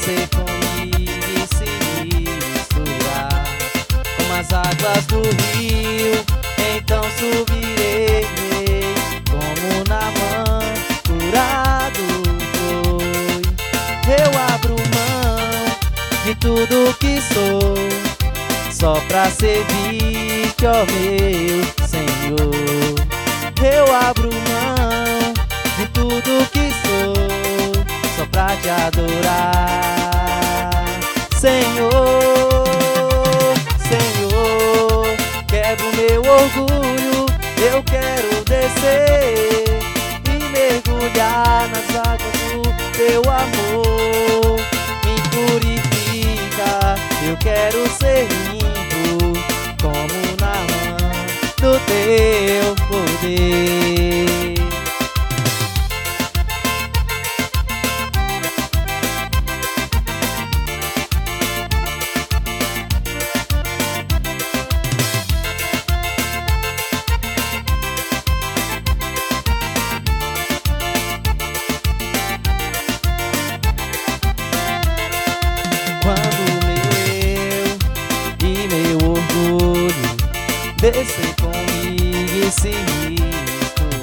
descer comigo e se misturar com as águas do rio, então subirei como Naamã curado foi. Eu abro mão de tudo que sou, só pra servir-te, ó meu Senhor. Eu abro mão de tudo que sou, só pra te adorar. Senhor, Senhor, quebra o meu orgulho, eu quero descer e mergulhar nas águas do teu amor. Me purifica, eu quero ser limpo como Naamã do teu poder. Quando meu orgulho descer comigo e se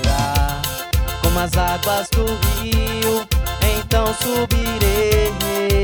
misturar com as águas do rio, então subirei